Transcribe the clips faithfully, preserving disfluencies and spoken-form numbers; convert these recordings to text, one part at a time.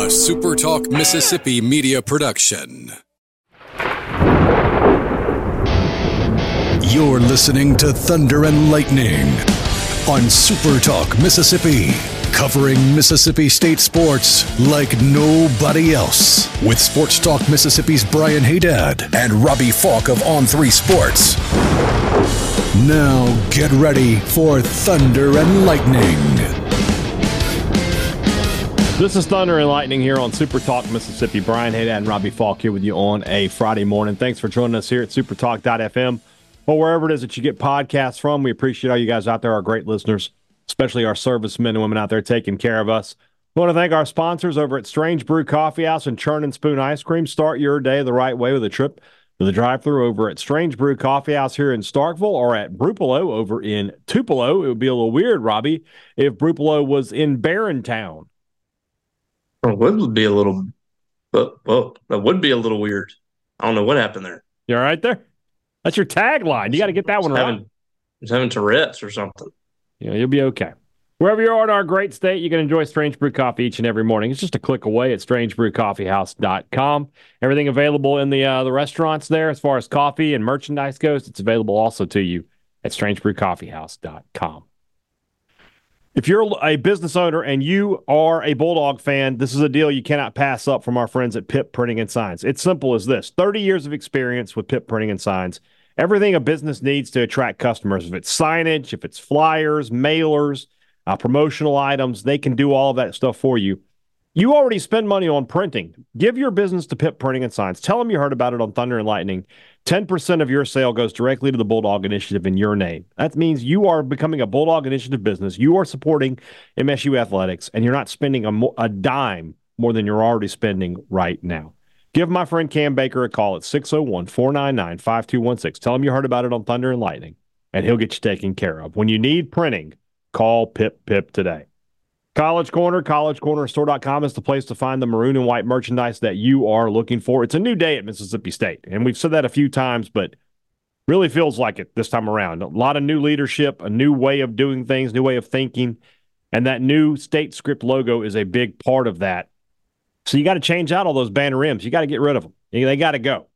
A Super Talk Mississippi media production. You're listening to Thunder and Lightning on Super Talk Mississippi, covering Mississippi State sports like nobody else. With Sports Talk Mississippi's Brian Haydad and Robbie Falk of On three Sports. Now get ready for Thunder and Lightning. This is Thunder and Lightning here on Super Talk Mississippi. Brian Haydad and Robbie Falk here with you on a Friday morning. Thanks for joining us here at supertalk dot f m or wherever it is that you get podcasts from. We appreciate all you guys out there, our great listeners, especially our servicemen and women out there taking care of us. We want to thank our sponsors over at Strange Brew Coffee House and Churn and Spoon Ice Cream. Start your day the right way with a trip to the drive-thru over at Strange Brew Coffee House here in Starkville or at Brupolo over in Tupelo. It would be a little weird, Robbie, if Brupolo was in Barrontown. It would be a little, but well, that would be a little weird. I don't know what happened there. You all right there? That's your tagline. You got to get that one right. Having, just having Tourette's or something. Yeah, you'll be okay. Wherever you are in our great state, you can enjoy Strange Brew Coffee each and every morning. It's just a click away at strange brew coffee house dot com. Everything available in the uh, the restaurants there as far as coffee and merchandise goes. It's available also to you at strange brew coffee house dot com. If you're a business owner and you are a Bulldog fan, this is a deal you cannot pass up from our friends at Pip Printing and Signs. It's simple as this. thirty years of experience with Pip Printing and Signs. Everything a business needs to attract customers. If it's signage, if it's flyers, mailers, uh, promotional items, they can do all of that stuff for you. You already spend money on printing. Give your business to Pip Printing and Signs. Tell them you heard about it on Thunder and Lightning. ten percent of your sale goes directly to the Bulldog Initiative in your name. That means you are becoming a Bulldog Initiative business. You are supporting M S U athletics, and you're not spending a, mo- a dime more than you're already spending right now. Give my friend Cam Baker a call at six oh one, four nine nine, five two one six. Tell him you heard about it on Thunder and Lightning, and he'll get you taken care of. When you need printing, call Pip Pip today. College Corner, college corner store dot com is the place to find the maroon and white merchandise that you are looking for. It's a new day at Mississippi State, and we've said that a few times, but really feels like it this time around. A lot of new leadership, a new way of doing things, new way of thinking, and that new State Script logo is a big part of that. So you got to change out all those banner rims. You got to get rid of them. They got to go.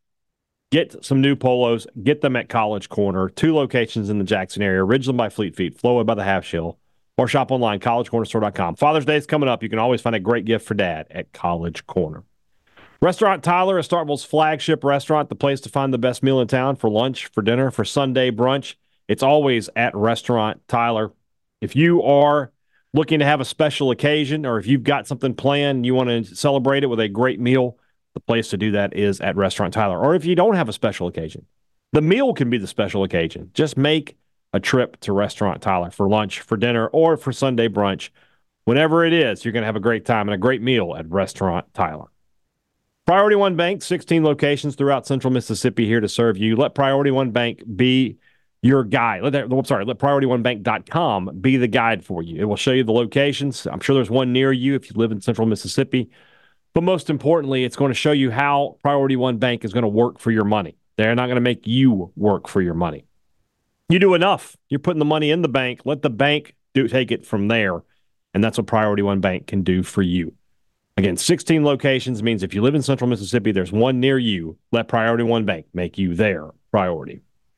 Get some new polos. Get them at College Corner. Two locations in the Jackson area, Ridgeland by Fleet Feet, Flowood by the Half Shell. Or shop online, college corner store dot com. Father's Day is coming up. You can always find a great gift for Dad at College Corner. Restaurant Tyler is Starkville's flagship restaurant, the place to find the best meal in town for lunch, for dinner, for Sunday brunch. It's always at Restaurant Tyler. If you are looking to have a special occasion or if you've got something planned and you want to celebrate it with a great meal, the place to do that is at Restaurant Tyler. Or if you don't have a special occasion, the meal can be the special occasion. Just make a trip to Restaurant Tyler for lunch, for dinner, or for Sunday brunch. Whenever it is, you're going to have a great time and a great meal at Restaurant Tyler. Priority One Bank, sixteen locations throughout central Mississippi here to serve you. Let Priority One Bank be your guide. Let that, I'm sorry, let priority one bank dot com be the guide for you. It will show you the locations. I'm sure there's one near you if you live in central Mississippi. But most importantly, it's going to show you how Priority One Bank is going to work for your money. They're not going to make you work for your money. You do enough. You're putting the money in the bank. Let the bank do take it from there. And that's what Priority One Bank can do for you. Again, sixteen locations means if you live in central Mississippi, there's one near you. Let Priority One Bank make you their priority.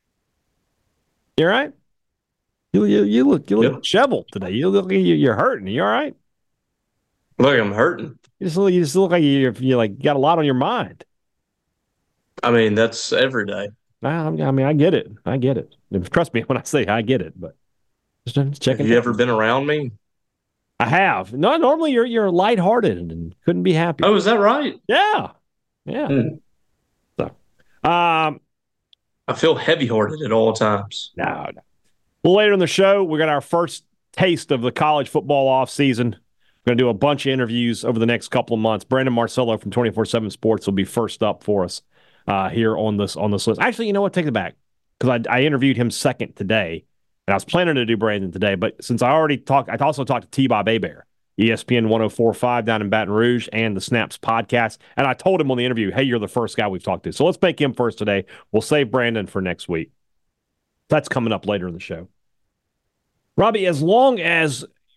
You all right? You, you, you look you look yep. disheveled today. You look you're hurting. You all right? Look, I'm hurting. You just look, you just look like you're, you like got a lot on your mind. I mean, that's every day. I mean, I get it. I get it. Trust me when I say I get it. But just checking. Have you ever been around me? I have. No, normally you're you're lighthearted and couldn't be happy. Oh, is that right? Yeah, yeah. Hmm. So, um, I feel heavy-hearted at all times. No, no. A little later in the show, we got our first taste of the college football off season. We're going to do a bunch of interviews over the next couple of months. Brandon Marcello from twenty-four seven Sports will be first up for us. Uh, here on this on this list. Actually, you know what? Take it back. Because I, I interviewed him second today, and I was planning to do Brandon today, but since I already talked, I also talked to T-Bob Hebert, E S P N one oh four point five down in Baton Rouge, and the Snaps podcast, and I told him on the interview, hey, you're the first guy we've talked to. So let's make him first today. We'll save Brandon for next week. That's coming up later in the show. Robbie, as long as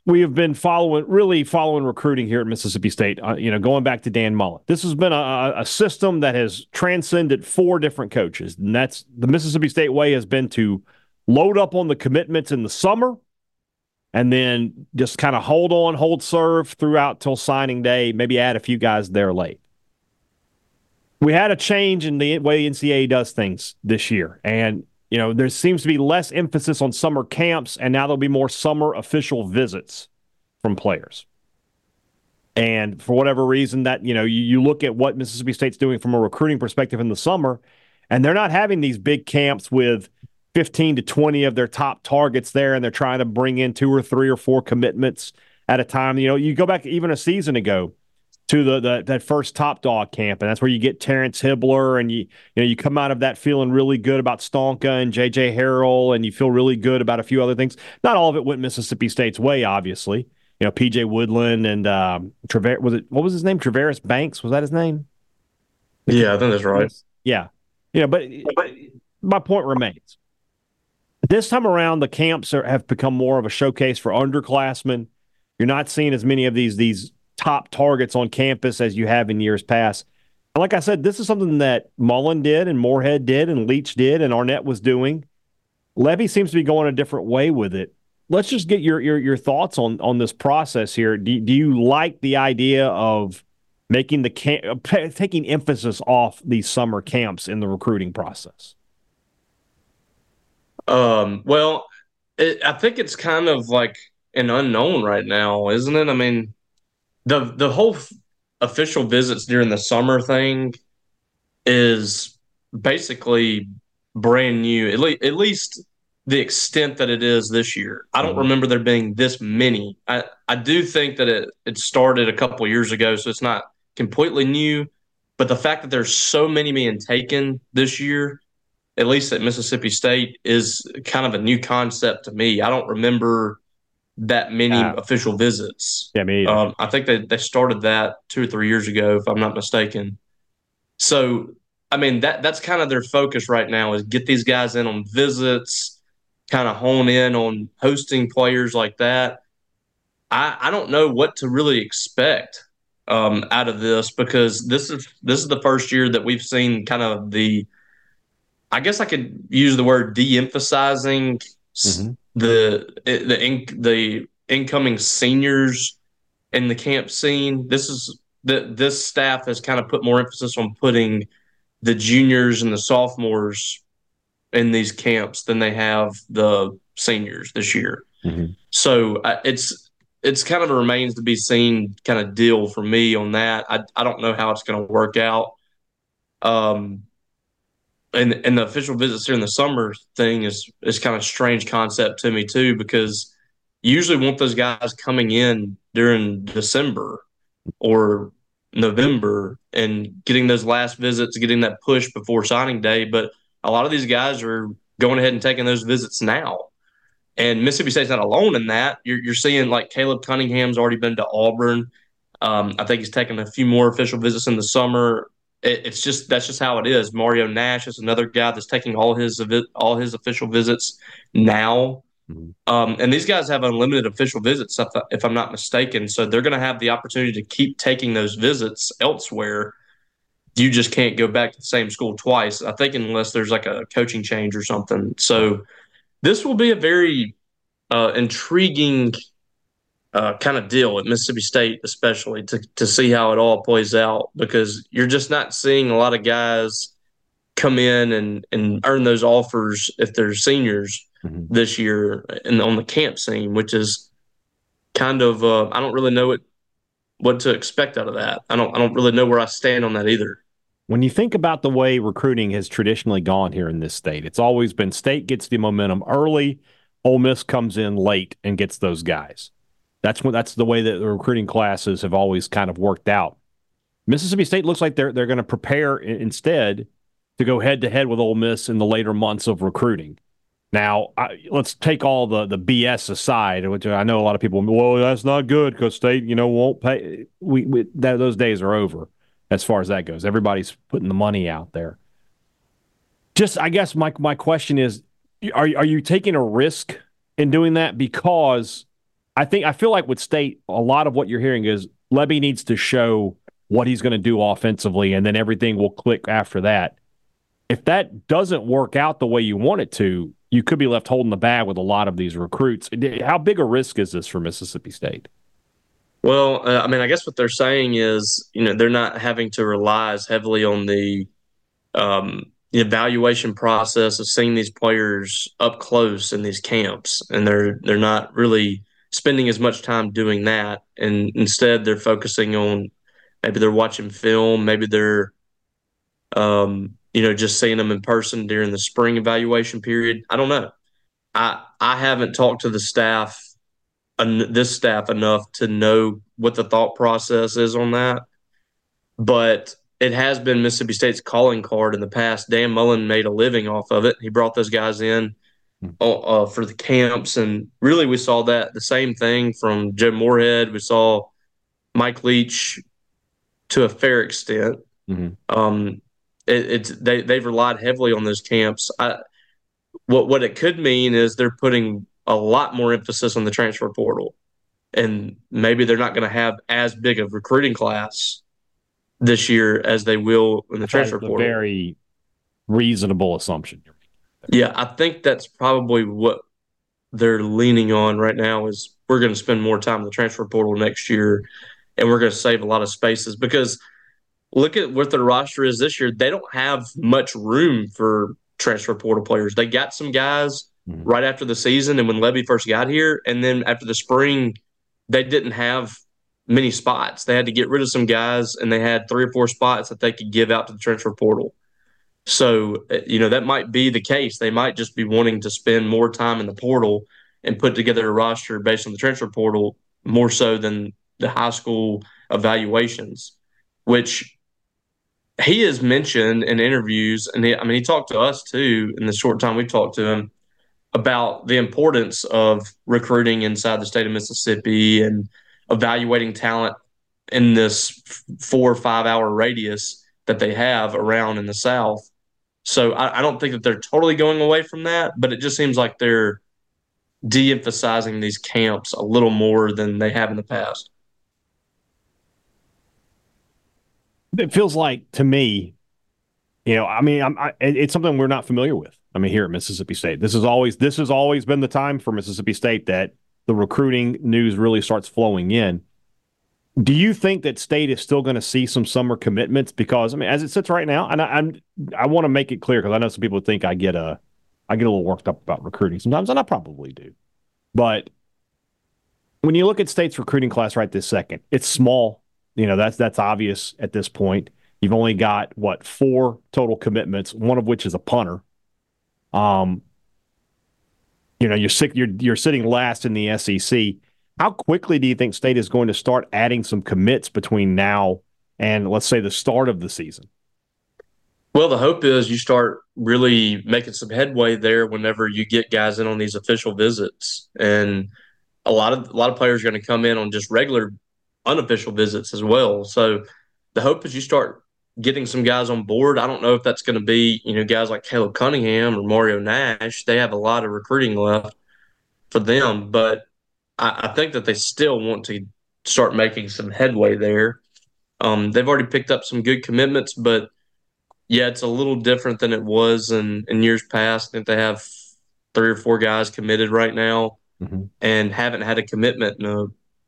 we have been following, really following recruiting here at Mississippi State, uh, you know, going back to Dan Mullen. This has been a, a system that has transcended four different coaches. And that's the Mississippi State way has been to load up on the commitments in the summer and then just kind of hold on, hold serve throughout till signing day, maybe add a few guys there late. We had a change in the way N C double A does things this year. And you know, there seems to be less emphasis on summer camps, and now there'll be more summer official visits from players. And for whatever reason, that, you know, you, you look at what Mississippi State's doing from a recruiting perspective in the summer, and they're not having these big camps with fifteen to twenty of their top targets there, and they're trying to bring in two or three or four commitments at a time. You know, you go back even a season ago to the, the that first Top Dog camp, and that's where you get Terrence Hibbler, and you you know you come out of that feeling really good about Stonka and J J Harrell, and you feel really good about a few other things. Not all of it went Mississippi State's way, obviously. You know, P J Woodland and um, Traver- was it what was his name? Travaris Banks, was that his name? Yeah, I think that's right. Yeah, you know, but, but my point remains. This time around, the camps are, have become more of a showcase for underclassmen. You're not seeing as many of these these. top targets on campus as you have in years past. And like I said, this is something that Mullen did and Moorhead did and Leach did and Arnett was doing. Levy seems to be going a different way with it. Let's just get your your, your thoughts on, on this process here. Do, do you like the idea of making the camp, taking emphasis off these summer camps in the recruiting process? Um, well, it, I think it's kind of like an unknown right now, isn't it? I mean, The the whole f- official visits during the summer thing is basically brand new, at, le- at least the extent that it is this year. I don't remember there being this many. I, I do think that it, it started a couple years ago, so it's not completely new. But the fact that there's so many being taken this year, at least at Mississippi State, is kind of a new concept to me. I don't remember that many uh, official visits. Yeah, me either. Um, I think they, they started that two or three years ago, if I'm not mistaken. So, I mean, that that's kind of their focus right now is get these guys in on visits, kind of hone in on hosting players like that. I, I don't know what to really expect um, out of this because this is this is the first year that we've seen kind of the, I guess I could use the word de-emphasizing mm-hmm. the the in, the incoming seniors in the camp scene. This is the this staff has kind of put more emphasis on putting the juniors and the sophomores in these camps than they have the seniors this year. Mm-hmm. So uh, it's it's kind of a remains to be seen kind of deal for me on that. I I don't know how it's going to work out. Um. And and the official visits here in the summer thing is is kind of a strange concept to me too, because you usually want those guys coming in during December or November and getting those last visits, getting that push before signing day. But a lot of these guys are going ahead and taking those visits now. And Mississippi State's not alone in that. You're you're seeing like Caleb Cunningham's already been to Auburn. Um, I think he's taken a few more official visits in the summer. It's just that's just how it is. Mario Nash is another guy that's taking all his all his official visits now, mm-hmm. um, and these guys have unlimited official visits, if I'm not mistaken. So they're going to have the opportunity to keep taking those visits elsewhere. You just can't go back to the same school twice, I think, unless there's like a coaching change or something. So this will be a very uh, intriguing Uh, kind of deal at Mississippi State, especially to to see how it all plays out, because you're just not seeing a lot of guys come in and, and earn those offers if they're seniors mm-hmm. this year and on the camp scene, which is kind of uh, I don't really know what what to expect out of that. I don't I don't really know where I stand on that either. When you think about the way recruiting has traditionally gone here in this state, it's always been State gets the momentum early, Ole Miss comes in late and gets those guys. That's what that's the way that the recruiting classes have always kind of worked out. Mississippi State looks like they're they're going to prepare instead to go head to head with Ole Miss in the later months of recruiting. Now, I, let's take all the, the B S aside, which I know a lot of people. Well, that's not good because State, you know, won't pay. We, we that, those days are over as far as that goes. Everybody's putting the money out there. Just, I guess my my question is, are are you taking a risk in doing that because I think I feel like with State, a lot of what you're hearing is Lebby needs to show what he's going to do offensively, and then everything will click after that. If that doesn't work out the way you want it to, you could be left holding the bag with a lot of these recruits. How big a risk is this for Mississippi State? Well, uh, I mean, I guess what they're saying is, you know, they're not having to rely as heavily on the, um, the evaluation process of seeing these players up close in these camps, and they're they're not really spending as much time doing that, and instead they're focusing on maybe they're watching film, maybe they're, um, you know, just seeing them in person during the spring evaluation period. I don't know. I I haven't talked to the staff, this staff enough to know what the thought process is on that, but it has been Mississippi State's calling card in the past. Dan Mullen made a living off of it. He brought those guys in uh, for the camps, and really we saw that the same thing from Joe Moorhead. We saw Mike Leach to a fair extent. Mm-hmm. Um, it, it's they they've relied heavily on those camps. I, what what it could mean is they're putting a lot more emphasis on the transfer portal, and maybe they're not going to have as big of a recruiting class this year as they will in the transfer portal. A very reasonable assumption. Yeah, I think that's probably what they're leaning on right now is we're going to spend more time in the transfer portal next year, and we're going to save a lot of spaces because look at what their roster is this year. They don't have much room for transfer portal players. They got some guys mm-hmm. right after the season and when Lebby first got here, and then after the spring, they didn't have many spots. They had to get rid of some guys, and they had three or four spots that they could give out to the transfer portal. So, you know, that might be the case. They might just be wanting to spend more time in the portal and put together a roster based on the transfer portal more so than the high school evaluations, which he has mentioned in interviews. And he, I mean, he talked to us too in the short time we've talked to him about the importance of recruiting inside the state of Mississippi and evaluating talent in this four or five hour radius that they have around in the South. So I, I don't think that they're totally going away from that, but it just seems like they're de-emphasizing these camps a little more than they have in the past. It feels like to me, you know, I mean, I'm, I, it's something we're not familiar with. I mean, here at Mississippi State, this is always this has always been the time for Mississippi State that the recruiting news really starts flowing in. Do you think that State is still going to see some summer commitments? Because I mean, as it sits right now, and I, I'm I want to make it clear because I know some people think I get a I get a little worked up about recruiting sometimes, and I probably do. But when you look at State's recruiting class right this second, it's small. You know, that's that's obvious at this point. You've only got what four total commitments, one of which is a punter. Um, you know, you're sick. You're you're sitting last in the S E C. How quickly do you think State is going to start adding some commits between now and, let's say, the start of the season? Well, the hope is you start really making some headway there whenever you get guys in on these official visits, and a lot of a lot of players are going to come in on just regular unofficial visits as well. So the hope is you start getting some guys on board. I don't know if that's going to be, you know, guys like Caleb Cunningham or Mario Nash. They have a lot of recruiting left for them, but I, I think that they still want to start making some headway there. Um, they've already picked up some good commitments, but yeah, it's a little different than it was in, in years past. I think they have three or four guys committed right now mm-hmm. and haven't had a commitment in a,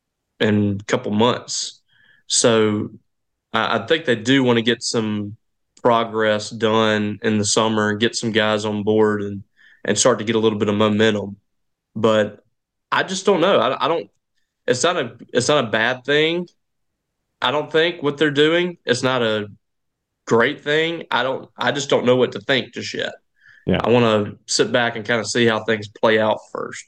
in a couple months. So I, I think they do want to get some progress done in the summer and get some guys on board and, and start to get a little bit of momentum. But I just don't know. I, I don't. It's not a. It's not a bad thing. I don't think what they're doing. It's not a great thing. I don't. I just don't know what to think just yet. Yeah. I want to sit back and kind of see how things play out first.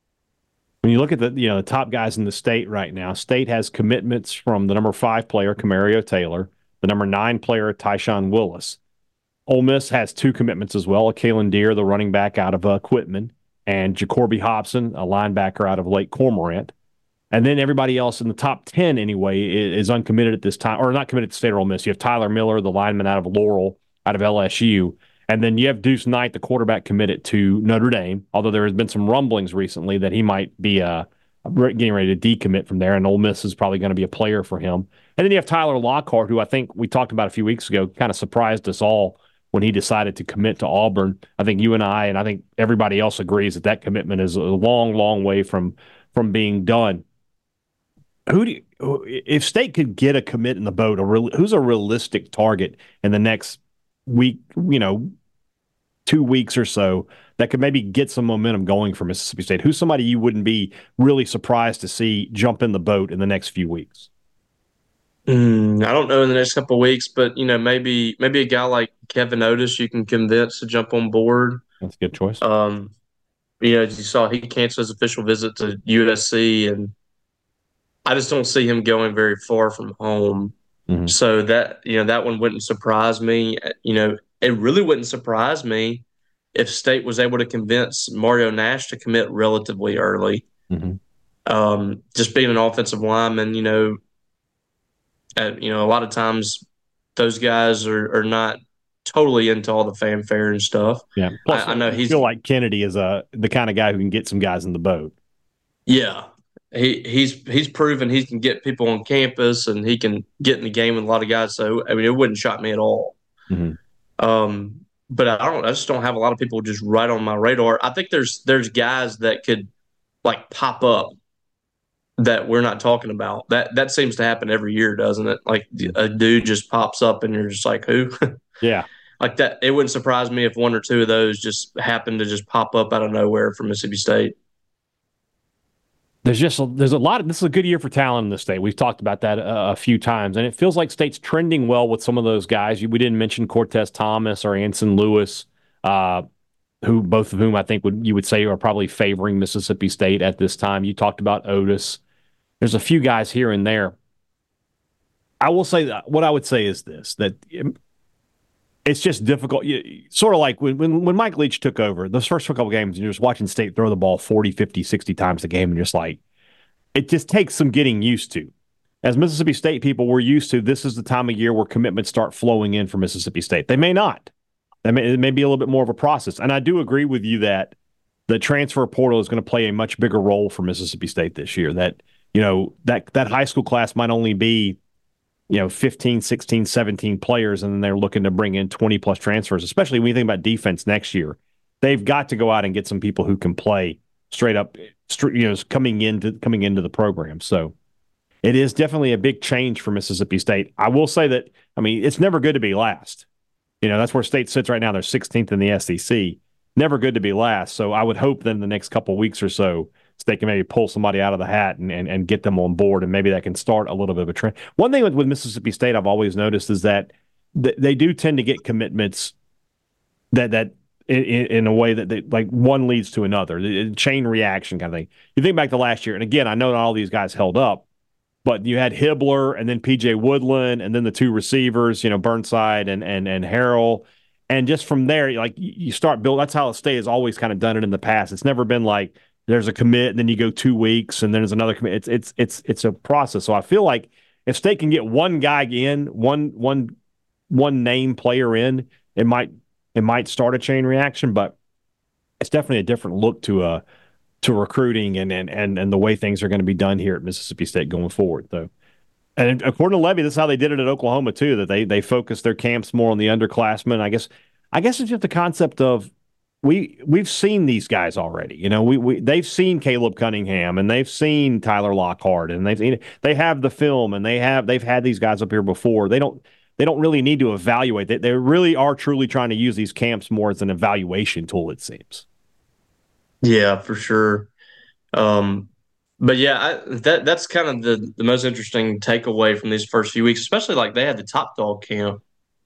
When you look at the you know the top guys in the state right now, State has commitments from the number five player, Camario Taylor, the number nine player, Tyshawn Willis. Ole Miss has two commitments as well, Kalen Deer, the running back out of uh, Quitman, and Jacoby Hobson, a linebacker out of Lake Cormorant. And then everybody else in the top ten, anyway, is, is uncommitted at this time, or not committed to State or Ole Miss. You have Tyler Miller, the lineman out of Laurel, out of L S U. And then you have Deuce Knight, the quarterback, committed to Notre Dame, although there has been some rumblings recently that he might be a, getting ready to decommit from there, and Ole Miss is probably going to be a player for him. And then you have Tyler Lockhart, who I think we talked about a few weeks ago, kind of surprised us all when he decided to commit to Auburn. I think you and I, and I think everybody else agrees that that commitment is a long, long way from from being done. Who do you, if State could get a commit in the boat, a real, who's a realistic target in the next week, you know, two weeks or so that could maybe get some momentum going for Mississippi State? Who's somebody you wouldn't be really surprised to see jump in the boat in the next few weeks? Mm, I don't know in the next couple of weeks, but you know, maybe maybe a guy like Kevin Otis you can convince to jump on board. That's a good choice. Um, you know, as you saw, he canceled his official visit to U S C, and I just don't see him going very far from home. Mm-hmm. So that, you know, that one wouldn't surprise me. You know, it really wouldn't surprise me if State was able to convince Mario Nash to commit relatively early. Mm-hmm. Um, just being an offensive lineman, you know, uh, you know, a lot of times those guys are, are not totally into all the fanfare and stuff. Yeah, plus, I, I know I he's feel like Kennedy is a the kind of guy who can get some guys in the boat. Yeah. He he's he's proven he can get people on campus and he can get in the game with a lot of guys. So I mean, it wouldn't shock me at all. Mm-hmm. Um, but I don't. I just don't have a lot of people just right on my radar. I think there's there's guys that could like pop up that we're not talking about. That that seems to happen every year, doesn't it? Like a dude just pops up and you're just like, who? Yeah. Like that. It wouldn't surprise me if one or two of those just happen to just pop up out of nowhere from Mississippi State. There's just a, there's a lot of this is a good year for talent in the state. We've talked about that a, a few times, and it feels like State's trending well with some of those guys. We didn't mention Cortez Thomas or Anson Lewis, uh, who both of whom I think would you would say are probably favoring Mississippi State at this time. You talked about Otis. There's a few guys here and there. I will say that what I would say is this: that it's just difficult. You, sort of like when, when when Mike Leach took over, those first couple games, and you're just watching State throw the ball forty, fifty, sixty times a game, and you're just like, it just takes some getting used to. As Mississippi State people, we're used to this is the time of year where commitments start flowing in for Mississippi State. They may not. They may, it may be a little bit more of a process. And I do agree with you that the transfer portal is going to play a much bigger role for Mississippi State this year. That, you know, that that high school class might only be, you know, fifteen, sixteen, seventeen players, and then they're looking to bring in twenty plus transfers, especially when you think about defense next year. They've got to go out and get some people who can play straight up, you know, coming into coming into the program. So it is definitely a big change for Mississippi State. I will say that, I mean, it's never good to be last. You know, that's where State sits right now. They're sixteenth in the S E C. Never good to be last. So I would hope that in the next couple of weeks or so, State can maybe pull somebody out of the hat and, and, and get them on board, and maybe that can start a little bit of a trend. One thing with, with Mississippi State I've always noticed is that th- they do tend to get commitments that that in, in a way that they, like one leads to another, the chain reaction kind of thing. You think back to last year, and again, I know not all these guys held up, but you had Hibbler and then P J Woodland and then the two receivers, you know, Burnside and and and Harrell. And just from there, like you start building. That's how State has always kind of done it in the past. It's never been like there's a commit and then you go two weeks and then there's another commit. It's it's it's it's a process. So I feel like if State can get one guy in, one one one name player in, it might it might start a chain reaction. But it's definitely a different look to a to recruiting and and and and the way things are going to be done here at Mississippi State going forward, though. And according to Levy, this is how they did it at Oklahoma too. That they they focused their camps more on the underclassmen. I guess I guess it's just the concept of we we've seen these guys already. You know, we we they've seen Caleb Cunningham and they've seen Tyler Lockhart and they've they have the film and they have they've had these guys up here before. They don't they don't really need to evaluate. They they really are truly trying to use these camps more as an evaluation tool, it seems. Yeah, for sure. Um, but yeah, I, that that's kind of the, the most interesting takeaway from these first few weeks, especially like they had the Top Dog camp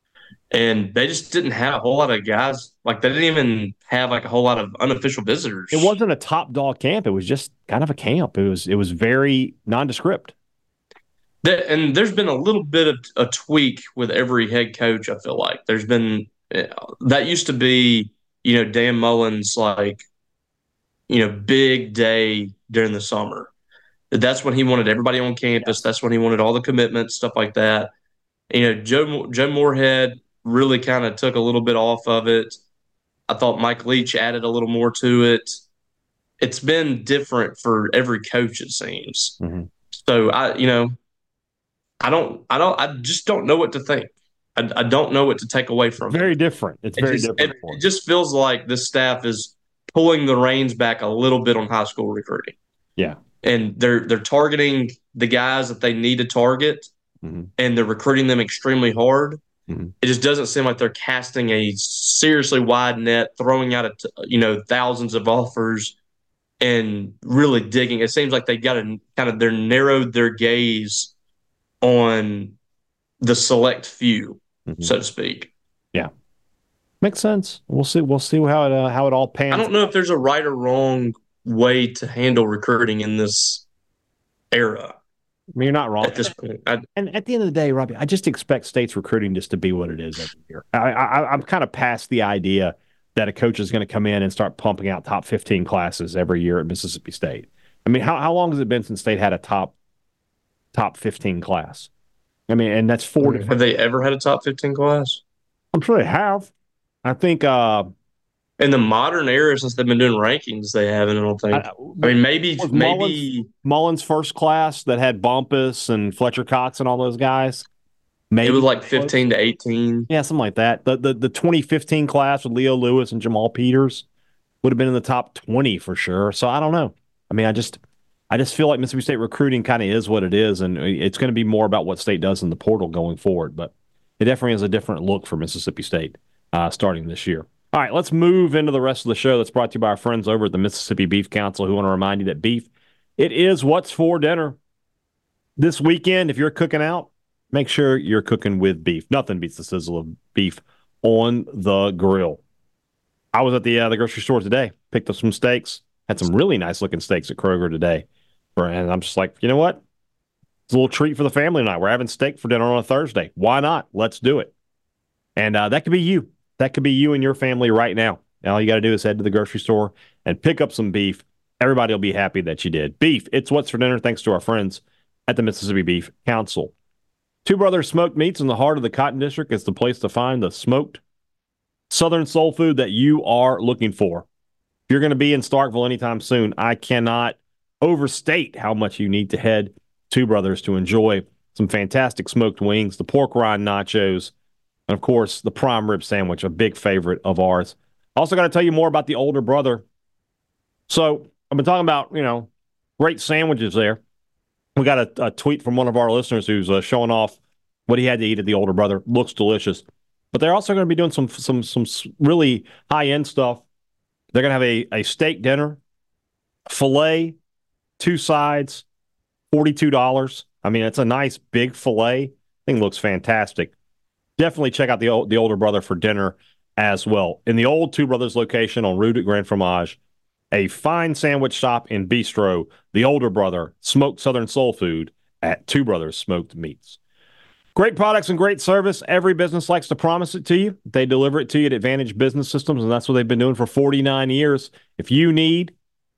and they just didn't have a whole lot of guys. Like they didn't even have like a whole lot of unofficial visitors. It wasn't a Top Dog camp. It was just kind of a camp. It was, it was very nondescript. That, and there's been a little bit of a tweak with every head coach. I feel like there's been, that used to be, you know, Dan Mullen's like, you know, big day during the summer. That's when he wanted everybody on campus. That's when he wanted all the commitments, stuff like that. You know, Joe Joe Moorhead really kind of took a little bit off of it. I thought Mike Leach added a little more to it. it's been different for every coach, it seems. Mm-hmm. So I, you know, I don't, I don't, I just don't know what to think. I, I don't know what to take away from Very it. different. It's It very just, different. it, it just feels like this staff is pulling the reins back a little bit on high school recruiting. Yeah. And they're they're targeting the guys that they need to target, mm-hmm. and they're recruiting them extremely hard. Mm-hmm. It just doesn't seem like they're casting a seriously wide net, throwing out a t- you know thousands of offers, and really digging. It seems like they got a kind of they're narrowed their gaze on the select few, mm-hmm. so to speak. Yeah, makes sense. We'll see. We'll see how it uh, how it all pans. I don't know if there's a right or wrong way to handle recruiting in this era. I mean, you're not wrong at this point. I, and at the end of the day, Robbie, I just expect states recruiting just to be what it is every year. I, I, I'm kind of past the idea that a coach is going to come in and start pumping out top fifteen classes every year at Mississippi State. I mean, how how long has it been since State had a top top fifteen class? I mean, and that's four. Have they ever had a top fifteen class? I'm sure they have. I think uh, in the modern era, since they've been doing rankings, they haven't. I don't think. I, I mean, maybe maybe Mullins, Mullins' first class that had Bumpus and Fletcher Cox and all those guys. Maybe it was like fifteen to eighteen. Yeah, something like that. The, the the twenty fifteen class with Leo Lewis and Jamal Peters would have been in the top twenty for sure. So I don't know. I mean, I just I just feel like Mississippi State recruiting kind of is what it is, and it's going to be more about what State does in the portal going forward. But it definitely is a different look for Mississippi State uh, starting this year. All right, let's move into the rest of the show that's brought to you by our friends over at the Mississippi Beef Council, who want to remind you that beef, it is what's for dinner. This weekend, if you're cooking out, make sure you're cooking with beef. Nothing beats the sizzle of beef on the grill. I was at the uh, the grocery store today, picked up some steaks, had some really nice-looking steaks at Kroger today. And I'm just like, you know what? It's a little treat for the family tonight. We're having steak for dinner on a Thursday. Why not? Let's do it. And uh, that could be you. That could be you and your family right now. All you got to do is head to the grocery store and pick up some beef. Everybody will be happy that you did. Beef, it's what's for dinner, thanks to our friends at the Mississippi Beef Council. Two Brothers Smoked Meats in the heart of the Cotton District is the place to find the smoked Southern soul food that you are looking for. If you're going to be in Starkville anytime soon, I cannot overstate how much you need to head to Brothers to enjoy some fantastic smoked wings, the pork rind nachos, and, of course, the prime rib sandwich, a big favorite of ours. Also got to tell you more about the Older Brother. So I've been talking about, you know, great sandwiches there. We got a, a tweet from one of our listeners who's uh, showing off what he had to eat at the Older Brother. Looks delicious. But they're also going to be doing some some some really high-end stuff. They're going to have a, a steak dinner, filet, two sides, forty-two dollars. I mean, it's a nice big filet. Thing looks fantastic. Definitely check out the old, the Older Brother for dinner as well. In the old Two Brothers location on Rue de Grand Fromage, a fine sandwich shop in Bistro, the Older Brother, smoked Southern soul food at Two Brothers Smoked Meats. Great products and great service. Every business likes to promise it to you. They deliver it to you at Advantage Business Systems, and that's what they've been doing for forty-nine years. If you need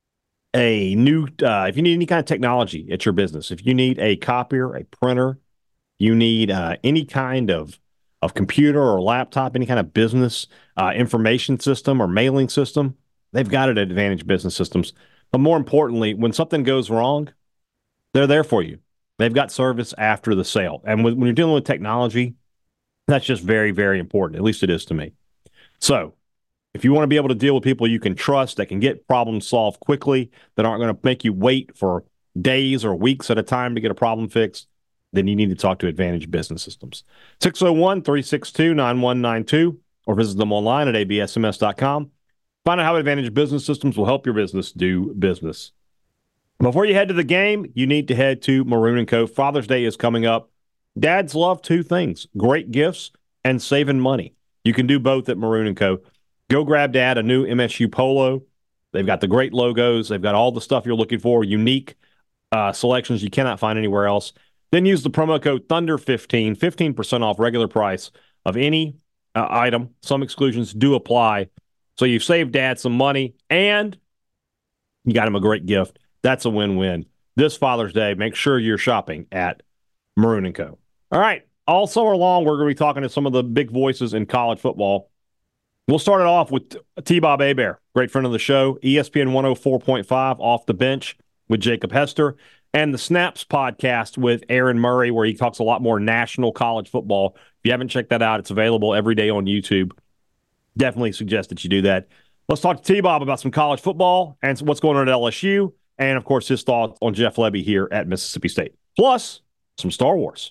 a new, uh, if you need any kind of technology at your business, if you need a copier, a printer, you need uh, any kind of of computer or laptop, any kind of business uh, information system or mailing system, they've got it at Advantage Business Systems. But more importantly, when something goes wrong, they're there for you. They've got service after the sale. And when, when you're dealing with technology, that's just very, very important. At least it is to me. So if you want to be able to deal with people you can trust that can get problems solved quickly, that aren't going to make you wait for days or weeks at a time to get a problem fixed, then you need to talk to Advantage Business Systems. six oh one, three six two, nine one nine two or visit them online at a b s m s dot com. Find out how Advantage Business Systems will help your business do business. Before you head to the game, you need to head to Maroon and Co. Father's Day is coming up. Dads love two things, great gifts and saving money. You can do both at Maroon and Co. Go grab Dad a new M S U Polo. They've got the great logos. They've got all the stuff you're looking for, unique uh, selections you cannot find anywhere else. Then use the promo code Thunder fifteen, fifteen percent off regular price of any uh, item. Some exclusions do apply. So you've saved Dad some money and you got him a great gift. That's a win-win. This Father's Day, make sure you're shopping at Maroon and Co. All right. All summer long, we're going to be talking to some of the big voices in college football. We'll start it off with T-Bob Hebert, great friend of the show, E S P N one oh four point five, Off the Bench with Jacob Hester, and the Snaps podcast with Aaron Murray, where he talks a lot more national college football. If you haven't checked that out, it's available every day on YouTube. Definitely suggest that you do that. Let's talk to T-Bob about some college football and what's going on at L S U, and, of course, his thoughts on Jeff Lebby here at Mississippi State. Plus, some Star Wars.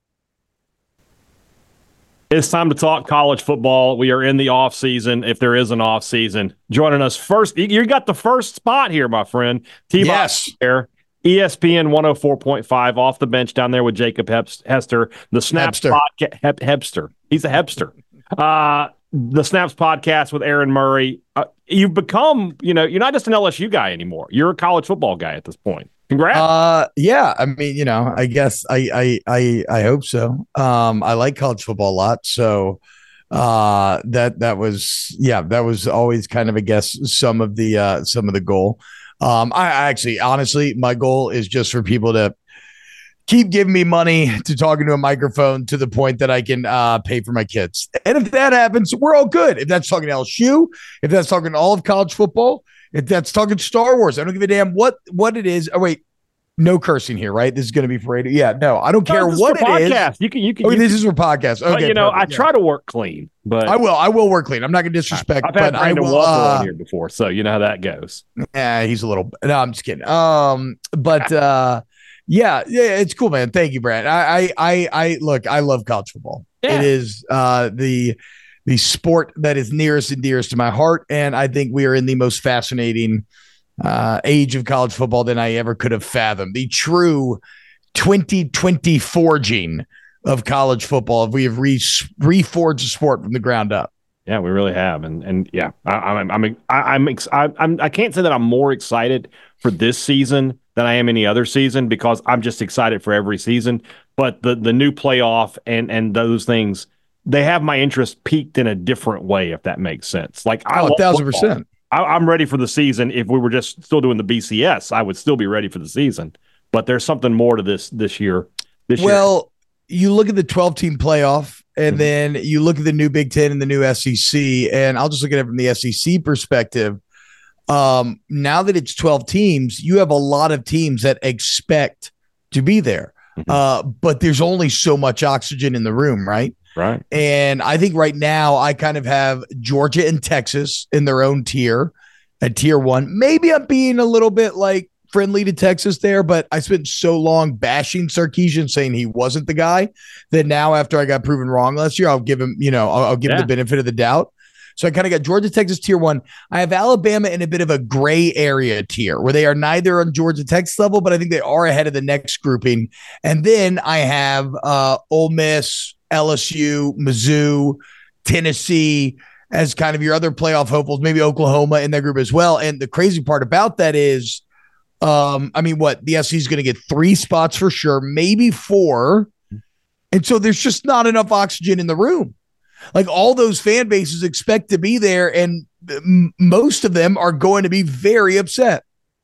It's time to talk college football. We are in the off season, if there is an off season. Joining us first, you got the first spot here, my friend. T-Bob yes. Here, E S P N one oh four point five, Off the Bench down there with Jacob Hester. The Snaps podcast, Hep, Hepster. He's a Hepster. Uh, the Snaps podcast with Aaron Murray. Uh, you've become, you know, you're not just an L S U guy anymore. You're a college football guy at this point. Congrats. Uh, yeah, I mean, you know, I guess I, I, I, I hope so. Um, I like college football a lot. So uh, that, that was, yeah, that was always kind of, I guess, some of the, uh, some of the goal. Um, I, I actually, honestly, my goal is just for people to keep giving me money to talk into a microphone to the point that I can uh, pay for my kids. And if that happens, we're all good. If that's talking L S U, if that's talking all of college football, if that's talking Star Wars, I don't give a damn what, what it is. Oh, wait, no cursing here, right? This is going to be for radio. Yeah, no, I don't no, care what it podcast. is. You can, you can. Oh, you this can, is for podcast. Okay, but, you know, perfect. I try yeah. to work clean, but I will. I will work clean. I'm not going to disrespect. I've had but Brandon I will, Walker uh, on here before, so you know how that goes. Yeah, he's a little. No, I'm just kidding. Um, but uh, yeah, yeah, it's cool, man. Thank you, Brad. I, I, I, I look. I love college football. Yeah. It is uh the the sport that is nearest and dearest to my heart, and I think we are in the most fascinating uh, age of college football than I ever could have fathomed. The true twenty twenty-four gene of college football. If we have re- reforged the sport from the ground up. Yeah, we really have, and and yeah, I, I'm I'm I, I'm I, I'm I can't say that I'm more excited for this season than I am any other season because I'm just excited for every season. But the the new playoff and and those things, they have my interest peaked in a different way, if that makes sense. Like I oh, a thousand percent. I, I'm ready for the season. If we were just still doing the B C S, I would still be ready for the season. But there's something more to this this year. This well, year. You look at the twelve-team playoff, and mm-hmm. then you look at the new Big Ten and the new S E C, and I'll just look at it from the S E C perspective. Um, now that it's twelve teams, you have a lot of teams that expect to be there. Mm-hmm. Uh, but there's only so much oxygen in the room, right? Right. And I think right now I kind of have Georgia and Texas in their own tier at tier one. Maybe I'm being a little bit like friendly to Texas there, but I spent so long bashing Sarkisian, saying he wasn't the guy, that now after I got proven wrong last year, I'll give him, you know, I'll, I'll give yeah. him the benefit of the doubt. So I kind of got Georgia, Texas tier one. I have Alabama in a bit of a gray area tier where they are neither on Georgia, Texas level, but I think they are ahead of the next grouping. And then I have uh, Ole Miss, L S U, Mizzou, Tennessee as kind of your other playoff hopefuls, maybe Oklahoma in that group as well. And the crazy part about that is, um, I mean, what the S E C is going to get three spots for sure, maybe four. And so there's just not enough oxygen in the room. Like all those fan bases expect to be there, and m- most of them are going to be very upset.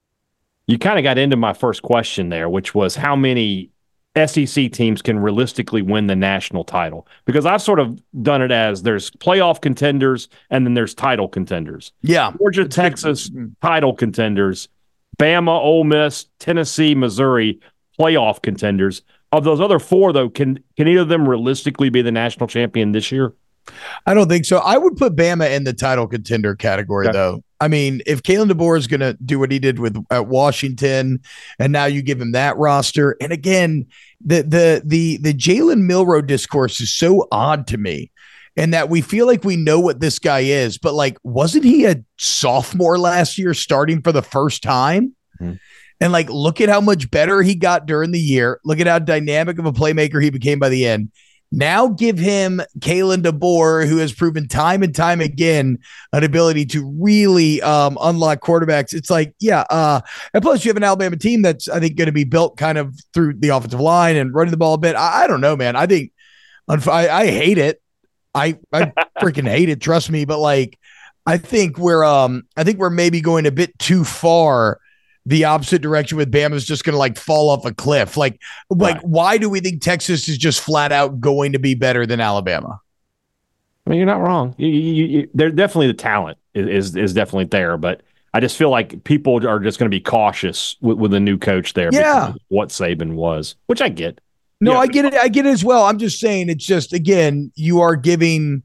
You kind of got into my first question there, which was how many S E C teams can realistically win the national title? Because I've sort of done it as there's playoff contenders and then there's title contenders. Yeah. Georgia, Texas, title contenders. Bama, Ole Miss, Tennessee, Missouri, playoff contenders. Of those other four, though, can can either of them realistically be the national champion this year? I don't think so. I would put Bama in the title contender category, okay. though. I mean, if Kalen DeBoer is going to do what he did with at Washington, and now you give him that roster, and again, the the the the Jalen Milroe discourse is so odd to me, in that we feel like we know what this guy is, but like, wasn't he a sophomore last year, starting for the first time? Mm-hmm. And like, look at how much better he got during the year. Look at how dynamic of a playmaker he became by the end. Now give him Kalen DeBoer, who has proven time and time again an ability to really um, unlock quarterbacks. It's like, yeah. Uh, and plus you have an Alabama team that's, I think, going to be built kind of through the offensive line and running the ball a bit. I, I don't know, man. I think I, I hate it. I, I freaking hate it. Trust me. But like, I think we're, um, I think we're maybe going a bit too far the opposite direction with Bama is just going to like fall off a cliff. Like, like, right. Why do we think Texas is just flat out going to be better than Alabama? I mean, you're not wrong. You, you, you, they're definitely the talent is, is is definitely there, but I just feel like people are just going to be cautious with, with a new coach there. Yeah, because of what Saban was, which I get. No, yeah. I get it. I get it as well. I'm just saying, it's just again, you are giving,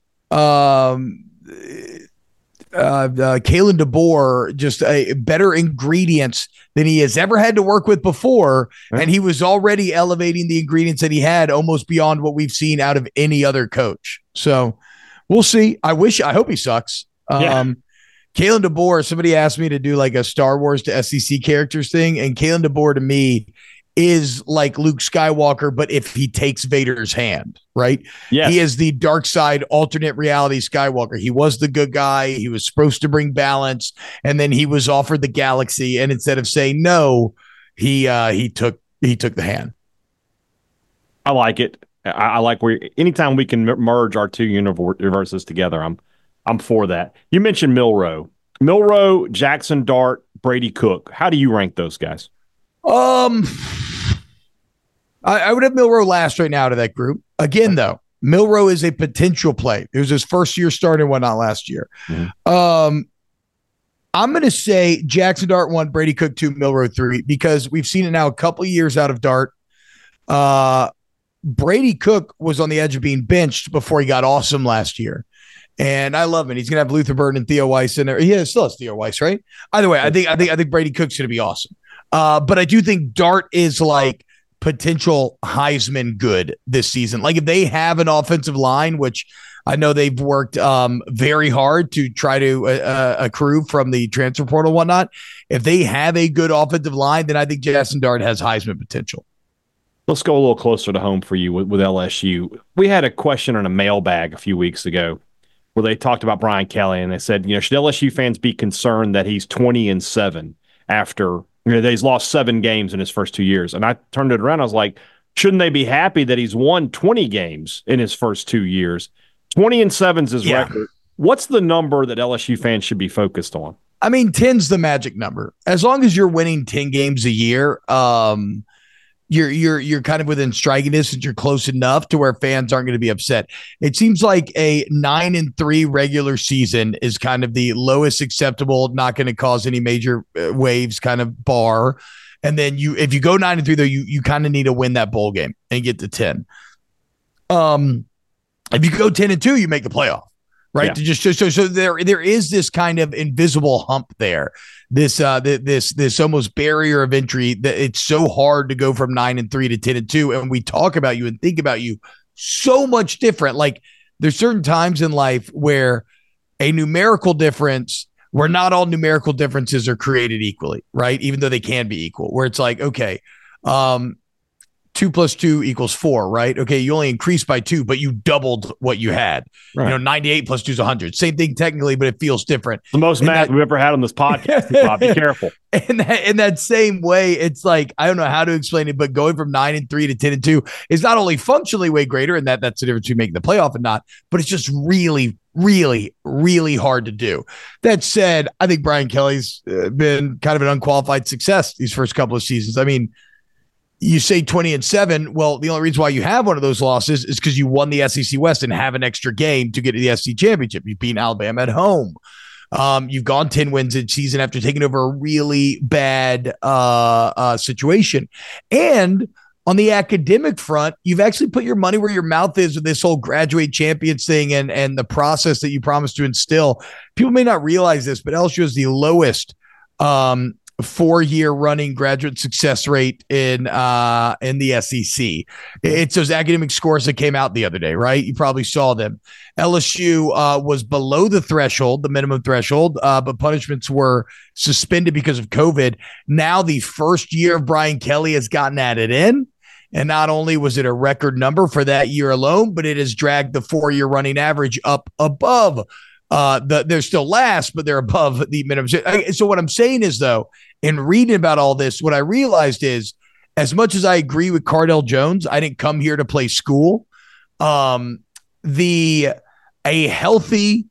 um, uh, uh Kalen DeBoer just a better ingredients than he has ever had to work with before, right. And he was already elevating the ingredients that he had almost beyond what we've seen out of any other coach. So we'll see. I wish, I hope he sucks. Yeah. Um, Kalen DeBoer, somebody asked me to do like a Star Wars to S E C characters thing, and Kalen DeBoer to me is like Luke Skywalker, but if he takes Vader's hand, right? Yes. He is the dark side alternate reality Skywalker. He was the good guy. He was supposed to bring balance, and then he was offered the galaxy, and instead of saying no, he uh, he took he took the hand. I like it. I, I like where anytime we can merge our two universes together, I'm I'm for that. You mentioned Milroe, Milroe, Jackson Dart, Brady Cook. How do you rank those guys? Um, I, I would have Milroe last right now to that group. Again, though, Milroe is a potential play. It was his first year starting and whatnot last year. Mm-hmm. Um, I'm going to say Jackson Dart one, Brady Cook two, Milroe three, because we've seen it now a couple of years out of Dart. Uh, Brady Cook was on the edge of being benched before he got awesome last year. And I love him. He's going to have Luther Burden and Theo Weiss in there. He has, still has Theo Weiss, right? Either way, I think I think I think Brady Cook's going to be awesome. Uh, but I do think Dart is like potential Heisman good this season. Like if they have an offensive line, which I know they've worked um, very hard to try to uh, accrue from the transfer portal and whatnot. If they have a good offensive line, then I think Jackson Dart has Heisman potential. Let's go a little closer to home for you with, with L S U. We had a question on a mailbag a few weeks ago where they talked about Brian Kelly, and they said, you know, should L S U fans be concerned that he's twenty and seven after, you know, he's lost seven games in his first two years? And I turned it around. I was like, shouldn't they be happy that he's won twenty games in his first two years? twenty and seven's his yeah. record. What's the number that L S U fans should be focused on? I mean, ten's the magic number. As long as you're winning ten games a year, um, you're you're you're kind of within striking distance. You're close enough to where fans aren't going to be upset. It seems like a nine and three regular season is kind of the lowest acceptable, not going to cause any major waves kind of bar. And then you, if you go nine and three, though, you you kind of need to win that bowl game and get to ten. Um, if you go ten and two, you make the playoff, right? Yeah. To just so so so there there is this kind of invisible hump there. This uh this this almost barrier of entry that it's so hard to go from nine and three to ten and two, and we talk about you and think about you so much different. Like there's certain times in life where a numerical difference, where not all numerical differences are created equally, right? Even though they can be equal, where it's like, okay, um, two plus two equals four, right? Okay, you only increased by two, but you doubled what you had. Right. You know, ninety-eight plus two is one hundred. Same thing technically, but it feels different. The most and math that, we've ever had on this podcast. Bob, be careful. In that, in that same way, it's like, I don't know how to explain it, but going from nine and three to ten and two is not only functionally way greater, and that that's the difference between making the playoff and not, but it's just really, really, really hard to do. That said, I think Brian Kelly's been kind of an unqualified success these first couple of seasons. I mean, you say twenty and seven. Well, the only reason why you have one of those losses is because you won the S E C West and have an extra game to get to the S E C championship. You beat Alabama at home. Um, you've gone ten wins in season after taking over a really bad uh, uh, situation. And on the academic front, you've actually put your money where your mouth is with this whole graduate champions thing and, and the process that you promised to instill. People may not realize this, but L S U is the lowest um, four-year running graduate success rate in uh in the S E C. It's those academic scores that came out the other day, right? You probably saw them. L S U uh, was below the threshold, the minimum threshold, uh, but punishments were suspended because of COVID. Now the first year of Brian Kelly has gotten added in. And not only was it a record number for that year alone, but it has dragged the four-year running average up above. Uh, the, they're still last, but they're above the minimum. So what I'm saying is, though, in reading about all this, what I realized is, as much as I agree with Cardell Jones, I didn't come here to play school. Um, the a healthy,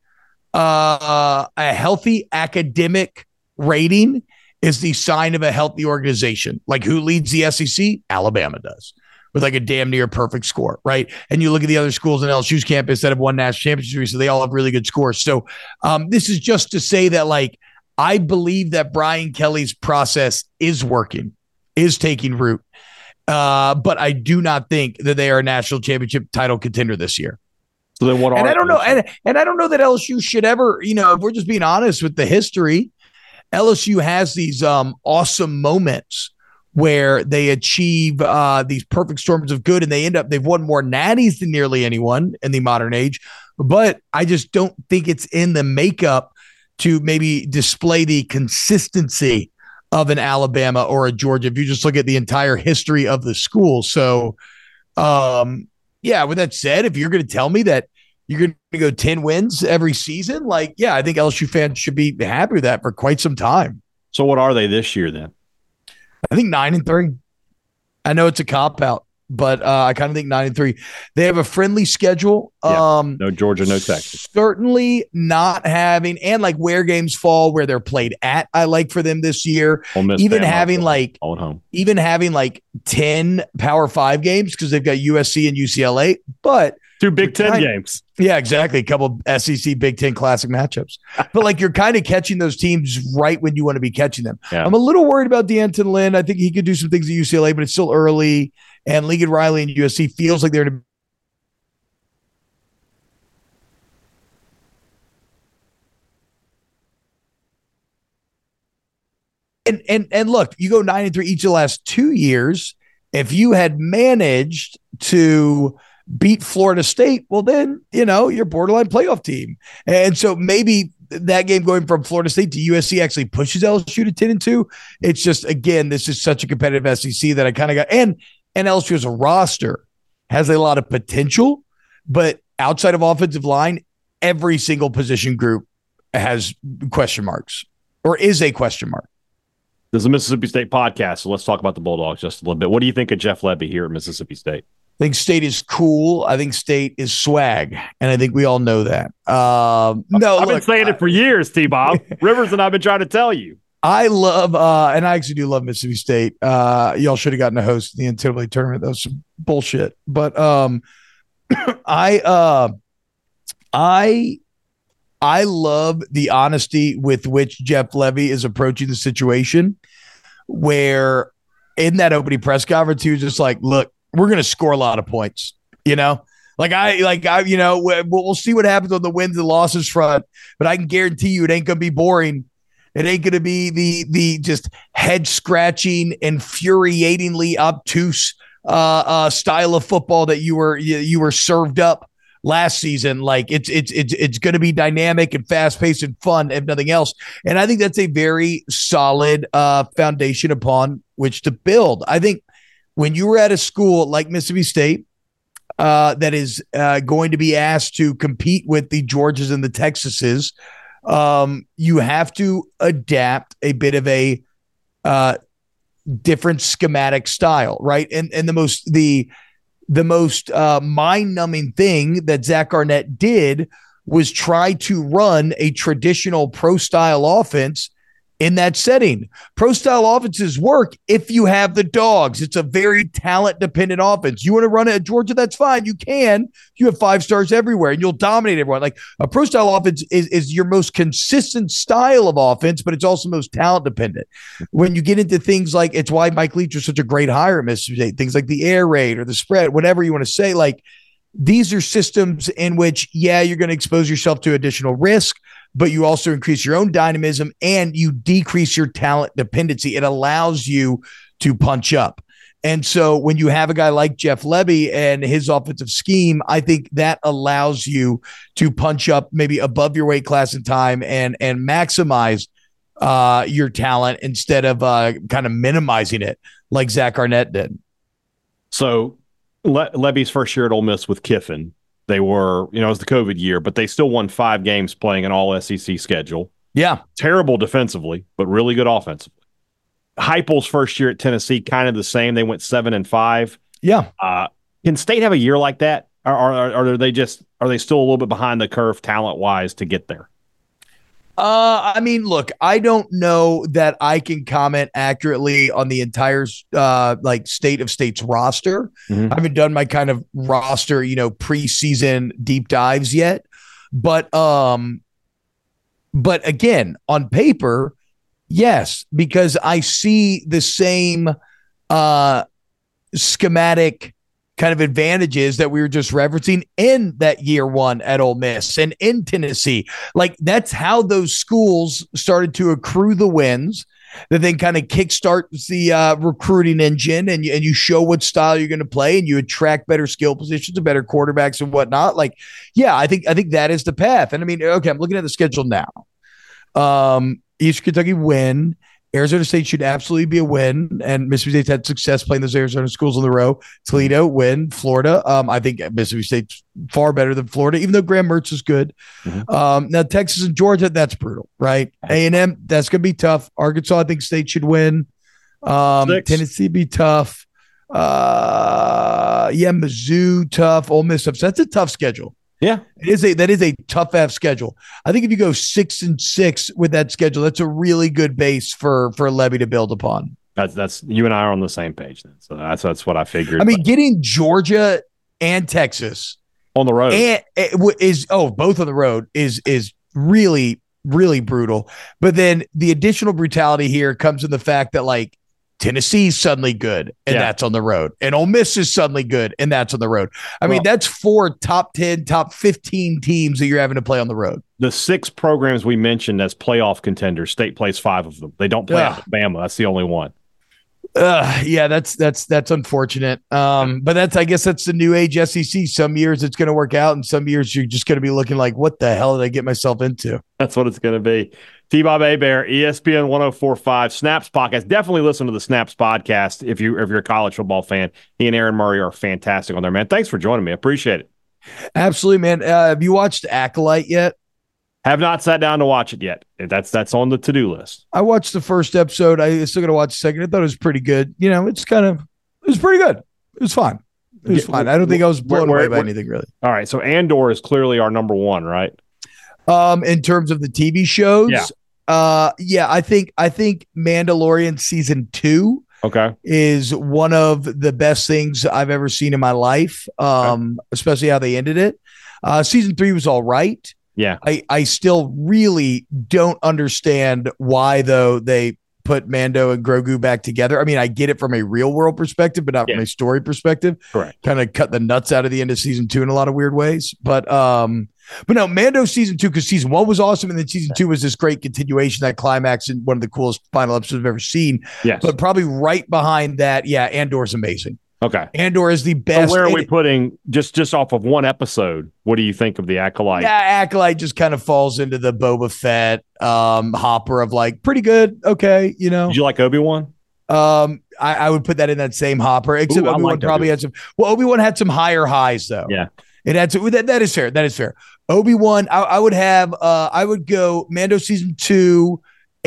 uh, a healthy academic rating is the sign of a healthy organization. Like who leads the S E C? Alabama does. with like a damn near perfect score, right? And you look at the other schools in L S U's campus that have won national championships, so they all have really good scores. So um, this is just to say that, like, I believe that Brian Kelly's process is working, is taking root. Uh, but I do not think that they are a national championship title contender this year. So then what are and I don't know, and, and I don't know that L S U should ever, you know, if we're just being honest with the history, L S U has these um, awesome moments where they achieve uh, these perfect storms of good, and they end up, they've won more natties than nearly anyone in the modern age. But I just don't think it's in the makeup to maybe display the consistency of an Alabama or a Georgia, if you just look at the entire history of the school. So, um, yeah, with that said, if you're going to tell me that you're going to go ten wins every season, like, yeah, I think L S U fans should be happy with that for quite some time. So what are they this year then? I think nine and three. I know it's a cop out, but uh, I kind of think nine and three. They have a friendly schedule. Yeah, um, no Georgia, no Texas. Certainly not having, and like where games fall, where they're played at. I like for them this year, even having like, all at home, even having like ten Power Five games because they've got U S C and U C L A, but two Big Ten kind of, games. Yeah, exactly. A couple S E C Big Ten Classic matchups. But like you're kind of catching those teams right when you want to be catching them. Yeah. I'm a little worried about D'Anton Lynn. I think he could do some things at U C L A, but it's still early. And Lincoln Riley and U S C feels like they're in a And and and look, you go nine and three each of the last two years. If you had managed to beat Florida State, well, then, you know, you're borderline playoff team. And so maybe that game going from Florida State to U S C actually pushes L S U to ten and two. It's just, again, this is such a competitive S E C that I kind of got, and, and L S U as a roster has a lot of potential, but outside of offensive line, every single position group has question marks or is a question mark. This is a Mississippi State podcast, so let's talk about the Bulldogs just a little bit. What do you think of Jeff Lebby here at Mississippi State? I think State is cool. I think State is swag, and I think we all know that. Um, no, I've look, been saying I, it for years, T-Bob. Rivers and I've been trying to tell you. I love, uh, and I actually do love Mississippi State. Uh, y'all should have gotten a host in the N C double A tournament. That was some bullshit. But um, I, uh, I, I love the honesty with which Jeff Lebby is approaching the situation. Where in that opening press conference, he was just like, "Look, we're going to score a lot of points." You know, like I, like I, you know, we'll, we'll see what happens on the wins and losses front, but I can guarantee you, it ain't going to be boring. It ain't going to be the the just head scratching, infuriatingly obtuse uh, uh, style of football that you were you, you were served up last season. Like it's it's it's it's going to be dynamic and fast paced and fun, if nothing else. And I think that's a very solid uh, foundation upon which to build. I think when you were at a school like Mississippi State uh, that is uh, going to be asked to compete with the Georgias and the Texases, um, you have to adapt a bit of a uh, different schematic style, right? And and the most the The most uh, mind-numbing thing that Zach Arnett did was try to run a traditional pro-style offense in that setting. Pro-style offenses work if you have the dogs. It's a very talent-dependent offense. You want to run it at Georgia, that's fine. You can. You have five stars everywhere, and you'll dominate everyone. Like a pro-style offense is, is your most consistent style of offense, but it's also most talent-dependent. When you get into things like, it's why Mike Leach was such a great hire at Mississippi State, things like the air raid or the spread, whatever you want to say, like these are systems in which, yeah, you're going to expose yourself to additional risk, but you also increase your own dynamism and you decrease your talent dependency. It allows you to punch up. And so when you have a guy like Jeff Lebby and his offensive scheme, I think that allows you to punch up maybe above your weight class and time and, and maximize uh, your talent instead of uh, kind of minimizing it like Zach Arnett did. So Le- Lebby's first year at Ole Miss with Kiffin, they were, you know, it was the COVID year, but they still won five games playing an all S E C schedule. Yeah. Terrible defensively, but really good offensively. Heupel's first year at Tennessee, kind of the same. They went seven and five. Yeah. Uh, can State have a year like that? Or, or, or are they just, are they still a little bit behind the curve talent wise to get there? Uh, I mean, look, I don't know that I can comment accurately on the entire uh like state of states roster. Mm-hmm. I haven't done my kind of roster, you know, preseason deep dives yet. But um, but again, on paper, yes, because I see the same uh schematic kind of advantages that we were just referencing in that year one at Ole Miss and in Tennessee. Like that's how those schools started to accrue the wins that then kind of kickstart the uh, recruiting engine, and you, and you show what style you're going to play, and you attract better skill positions and better quarterbacks and whatnot. Like, yeah, I think I think that is the path. And I mean, okay, I'm looking at the schedule now. Um, Eastern Kentucky win. Arizona State should absolutely be a win, and Mississippi State's had success playing those Arizona schools on the road. Toledo win. Florida, um, I think Mississippi State's far better than Florida, even though Graham Mertz is good. Mm-hmm. Um, now Texas and Georgia, that's brutal, right? A and M, that's going to be tough. Arkansas, I think State should win. Um, Tennessee be tough. Uh, yeah, Mizzou tough. Ole Miss tough. So that's a tough schedule. Yeah, it is a that is a tough F schedule. I think if you go six and six with that schedule, that's a really good base for for Levy to build upon. That's that's you and I are on the same page then. So that's that's what I figured. I mean, but. getting Georgia and Texas on the road and is oh both on the road is is really really brutal. But then the additional brutality here comes in the fact that like Tennessee's suddenly good, and yeah. that's on the road. And Ole Miss is suddenly good, and that's on the road. I well, mean, that's four top ten, top fifteen teams that you're having to play on the road. The six programs we mentioned as playoff contenders, State plays five of them. They don't play Ugh. Alabama. That's the only one. Uh, yeah, that's that's that's unfortunate. Um, but that's I guess that's the new age S E C. Some years it's going to work out, and some years you're just going to be looking like, what the hell did I get myself into? That's what it's going to be. T-Bob Hebert, E S P N one oh four point five, Snaps podcast. Definitely listen to the Snaps podcast if you if you're a college football fan. He and Aaron Murray are fantastic on there, man. Thanks for joining me. I appreciate it. Absolutely, man. Uh, have you watched Acolyte yet? Have not sat down to watch it yet. That's that's on the to-do list. I watched the first episode. I still got to watch the second. I thought it was pretty good. You know, it's kind of it was pretty good. It was fine. It was yeah, fine. I don't think I was blown where, where, away by where, anything really. All right, so Andor is clearly our number one, right? Um, in terms of the T V shows, yeah. Uh, yeah, I think I think Mandalorian season two okay is one of the best things I've ever seen in my life. Um, okay. Especially how they ended it. Uh, season three was all right. Yeah, I I still really don't understand why though they put Mando and Grogu back together. I mean, I get it from a real world perspective, but not yeah. from a story perspective. Correct. Kind of cut the nuts out of the end of season two in a lot of weird ways, but um. But no, Mando season two, because season one was awesome, and then season two was this great continuation, that climax, and one of the coolest final episodes I've ever seen. Yes. But probably right behind that, yeah, Andor's amazing. Okay. Andor is the best. So where are we putting, just, just off of one episode, what do you think of the Acolyte? Yeah, Acolyte just kind of falls into the Boba Fett um, hopper of like, pretty good, okay, you know. Did you like Obi-Wan? Um, I, I would put that in that same hopper, except Ooh, Obi-Wan probably Obi-Wan. had some, well, Obi-Wan had some higher highs, though. Yeah. It had to, that, that is fair. That is fair. Obi-Wan, I, I would have, uh, I would go Mando season two,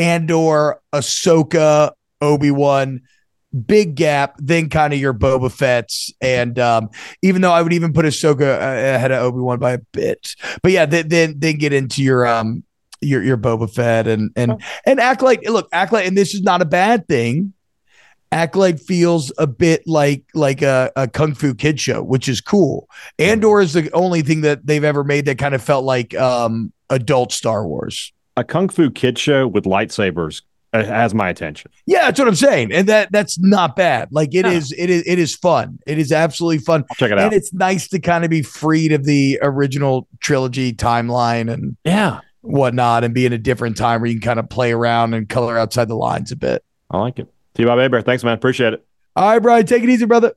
Andor, Ahsoka, Obi-Wan, big gap, then kind of your Boba Fett's. And um, even though I would even put Ahsoka ahead of Obi-Wan by a bit, but yeah, then then, then get into your um your your Boba Fett and and oh. and Acolyte. Look, Acolyte, and this is not a bad thing. Acolyte feels a bit like like a, a Kung Fu Kid show, which is cool. Andor is the only thing that they've ever made that kind of felt like um, adult Star Wars. A Kung Fu Kid show with lightsabers has my attention. Yeah, that's what I'm saying, and that that's not bad. Like it yeah. is, it is, it is fun. It is absolutely fun. I'll check it out, and it's nice to kind of be freed of the original trilogy timeline and yeah, whatnot, and be in a different time where you can kind of play around and color outside the lines a bit. I like it. T-Bob Hebert, thanks, man. Appreciate it. All right, Brian, take it easy, brother.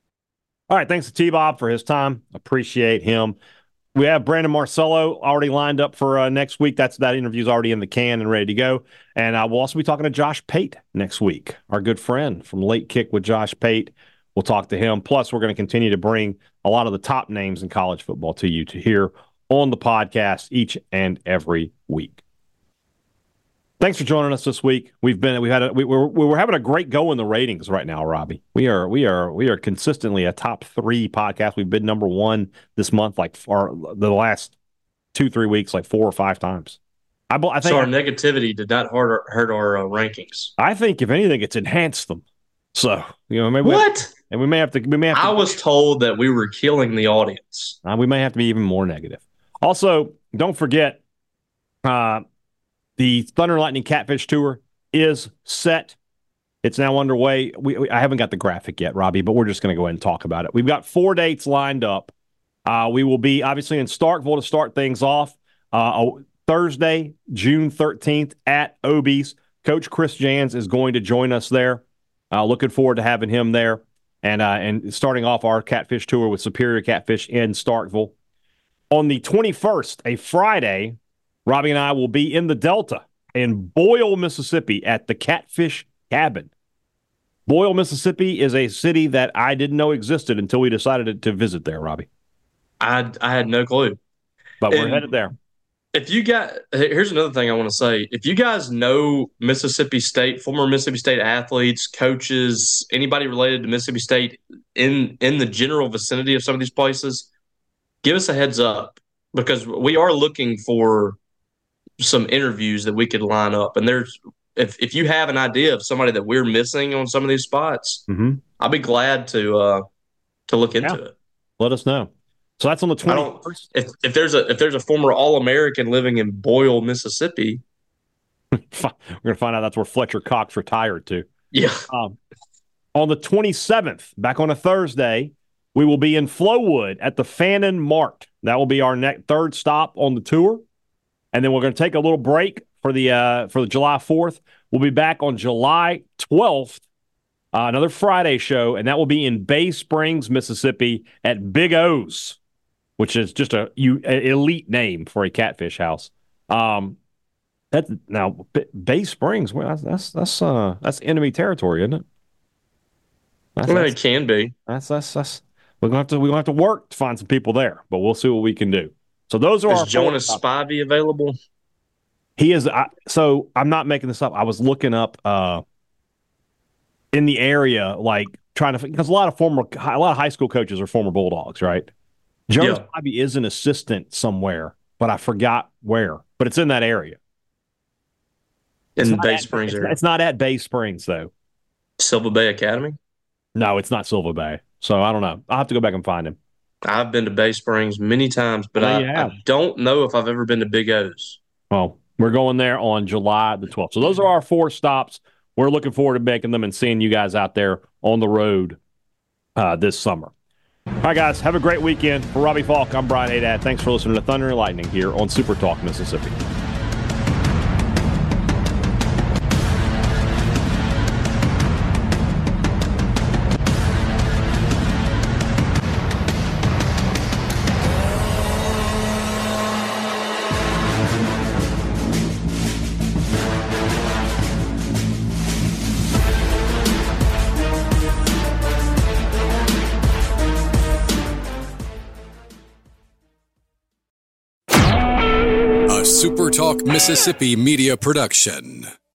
All right, thanks to T-Bob for his time. Appreciate him. We have Brandon Marcello already lined up for uh, next week. That's that interview's already in the can and ready to go. And uh, we'll also be talking to Josh Pate next week, our good friend from Late Kick with Josh Pate. We'll talk to him. Plus, we're going to continue to bring a lot of the top names in college football to you to hear on the podcast each and every week. Thanks for joining us this week. We've been we've had a, we, we're we're having a great go in the ratings right now, Robbie. We are we are we are consistently a top three podcast. We've been number one this month, like for the last two three weeks, like four or five times. I, I think so our negativity did not hurt our, hurt our uh, rankings. I think if anything, it's enhanced them. So you know, maybe we what? Have, and we may have to. We may have. To, I was told that we were killing the audience. Uh, we may have to be even more negative. Also, don't forget, uh, the Thunder and Lightning Catfish Tour is set. It's now underway. We, we I haven't got the graphic yet, Robbie, but we're just going to go ahead and talk about it. We've got four dates lined up. Uh, we will be obviously in Starkville to start things off. Uh, Thursday, June thirteenth at Obie's. Coach Chris Jans is going to join us there. Uh, looking forward to having him there and uh, and starting off our catfish tour with Superior Catfish in Starkville. On the twenty-first, a Friday, Robbie and I will be in the Delta in Boyle, Mississippi at the Catfish Cabin. Boyle, Mississippi is a city that I didn't know existed until we decided to visit there, Robbie. I, I had no clue. But we're And headed there. If you got, here's another thing I want to say. If you guys know Mississippi State, former Mississippi State athletes, coaches, anybody related to Mississippi State in, in the general vicinity of some of these places, give us a heads up because we are looking for some interviews that we could line up. And there's, if, if you have an idea of somebody that we're missing on some of these spots, mm-hmm. I'll be glad to, uh, to look into yeah. it. Let us know. So that's on the twenty-first. If, if there's a if there's a former All-American living in Boyle, Mississippi, we're gonna find out that's where Fletcher Cox retired to. Yeah. Um, on the twenty-seventh, back on a Thursday, we will be in Flowood at the Fannin Mart. That will be our next third stop on the tour, and then we're going to take a little break for the uh, for the July fourth. We'll be back on July twelfth, uh, another Friday show, and that will be in Bay Springs, Mississippi, at Big O's, which is just a, you, a elite name for a catfish house. Um, that now B- Bay Springs, well, that's that's that's uh that's enemy territory, isn't it? That's, well, that's, it can be. That's that's that's we're gonna have to we're gonna have to work to find some people there, but we'll see what we can do. So those are is our Jonas Spivey available? He is. I, so I'm not making this up. I was looking up uh in the area, like trying to because a lot of former a lot of high school coaches are former Bulldogs, right? Jonas Yeah. Spivey is an assistant somewhere, but I forgot where. But it's in that area. It's In not Bay at- Springs it's, area. it's not at Bay Springs though. Silver Bay Academy? No, it's not Silver Bay. So I don't know. I'll have to go back and find him. I've been to Bay Springs many times, but Well, I, you have. I don't know if I've ever been to Big O's. Well, we're going there on July the twelfth. So those are our four stops. We're looking forward to making them and seeing you guys out there on the road uh, this summer. All right, guys, have a great weekend. For Robbie Falk, I'm Brian Hadad. Thanks for listening to Thunder and Lightning here on Super Talk Mississippi. A Super Talk Mississippi media production.